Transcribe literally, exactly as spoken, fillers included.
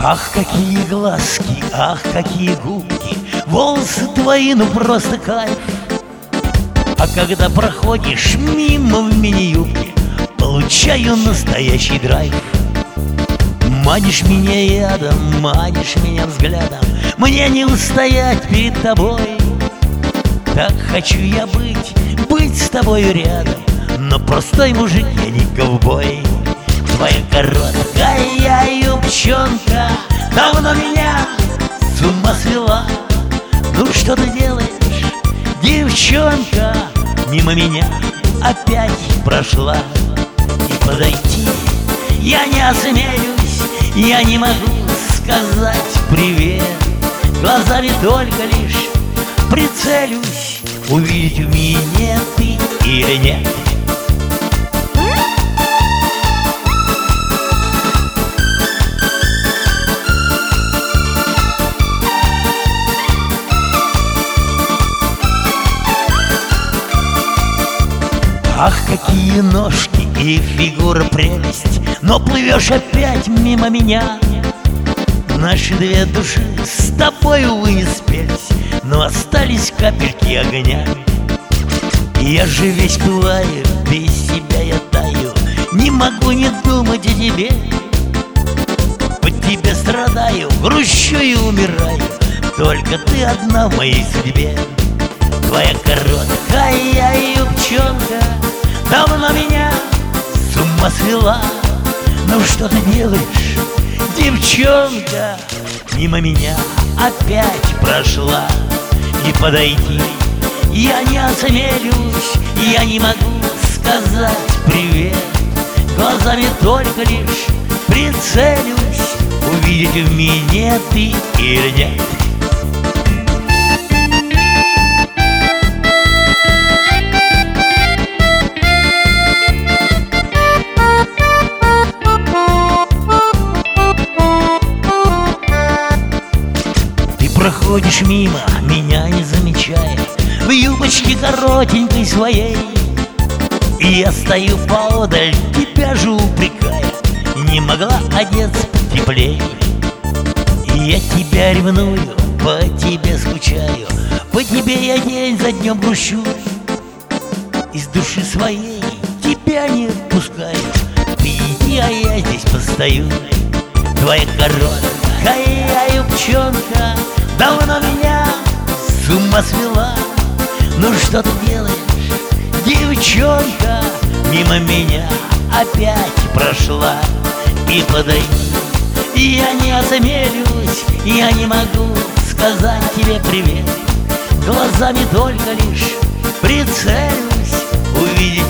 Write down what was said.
Ах, какие глазки, ах, какие губки, волосы твои, ну просто кайф. А когда проходишь мимо в мини-юбке, получаю настоящий драйв. Манишь меня ядом, манишь меня взглядом, мне не устоять перед тобой. Так хочу я быть, быть с тобою рядом, но простой мужик, я не ковбой. Твоя короткая юбчонка давно меня с ума свела. Ну что ты делаешь, девчонка, мимо меня опять прошла. И подойти я не осмелюсь, я не могу сказать привет. Глазами только лишь прицелюсь, увидеть в меня ты или нет. Ах, какие ножки и фигура прелесть, но плывешь опять мимо меня. Наши две души с тобой, увы, не спелись, но остались капельки огня. Я же весь пылаю, без тебя я таю, не могу не думать о тебе. По тебе страдаю, грущу и умираю, только ты одна в моей судьбе. Твоя короткая юбчонка давно меня с ума свела. Ну что ты делаешь, девчонка, мимо меня опять прошла. И подойти я не осмелюсь, я не могу сказать привет. Глазами только лишь прицелюсь, увидеть в меня ты или нет. Проходишь мимо, меня не замечая, в юбочке коротенькой своей. И я стою поодаль, тебя же упрекая, не могла одеться потеплей. И я тебя ревную, по тебе скучаю, по тебе я день за днем грущу. Из души своей тебя не отпускаю, ты иди, а я здесь постою. Твоя короткая юбчонка давно меня с ума свела. Ну что ты делаешь, девчонка, мимо меня опять прошла. И подойди я не осмелюсь, я не могу сказать тебе привет. Глазами только лишь прицелюсь, увидеть